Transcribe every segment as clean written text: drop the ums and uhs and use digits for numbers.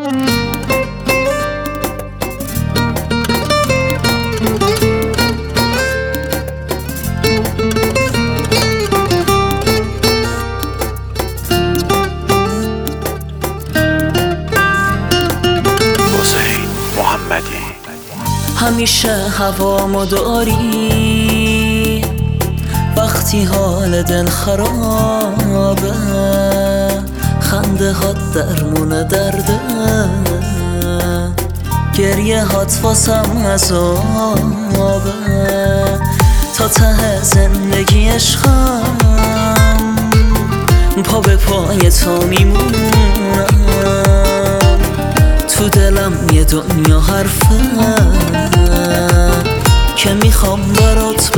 همیشه هوامو داری وقتی حال دل خرابه، خنده هات درمون درده، گریه هات واسم عذابه. تا ته زندگی عشقم پا به پای تو میمونم، تو دلم یه دنیا حرفه که میخوام برات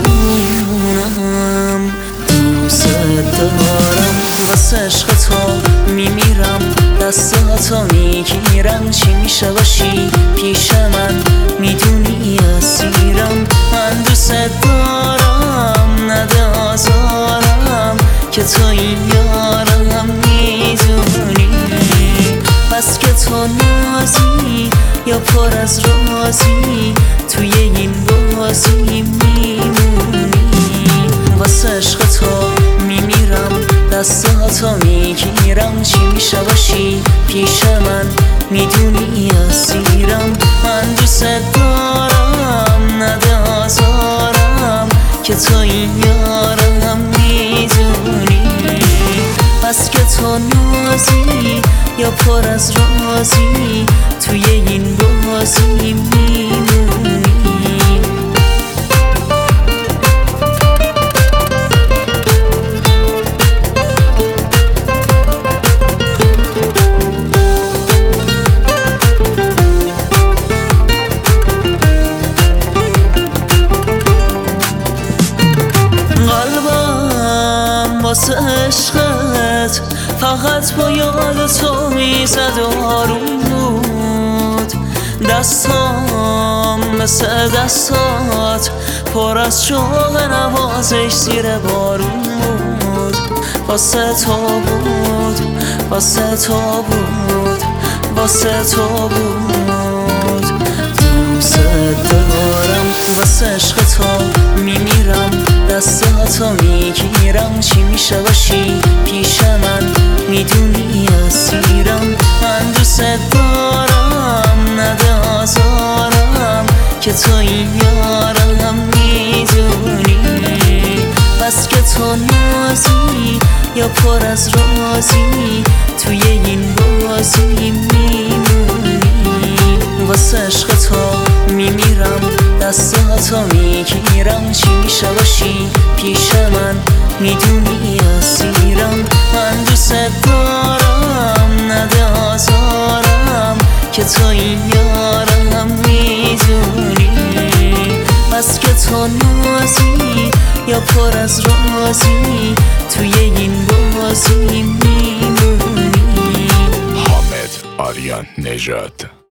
بخونم. دوست دارم واسه عشق تو میمیرم، دستاتو میگیرم، چی میشه باشی پیش من میدونی اسیرم. من دوست دارم نده آزارم که تو این یارم میدونی. بس که تو نازی یا پر از رازی، توی این بازی میمونی. واسه عشق تو میمیرم، دستاتو میگیرم، چی میشه باشی پیش من میدونی اسیرم. من دوست دارم نده آزارم که تو این یارم میدونی. بس که تو نازی یا پر از رازی، توی این بازی میمونی. قلبم واسه عشقت فقط با یاد تو میزد و آروم بود. دستام مثل دستات پر از شوق نوازش زیر بارون بود. واسه تو بود، واسه تو بود، واسه تو بود. دوست دارم واسه عشق تو میمیرم، دستاتو میگیرم، چی میشه باشی پیش من میدونی اسیرم. من دوست دارم نده آزارم که تو این یارم میدونی. بس که تو نازی یا پر از رازی، توی این بازی میمونی. واسه عشق تو میمیرم، دستاتو میگیرم، چی میشه باشی پیش من میدونی اسیرم. من دوست دارم نده آزارم که تو این یارم میدونی. بس که تو نازی یا پر از رازی، توی این بازی میمونی. حامد آریان نژاد.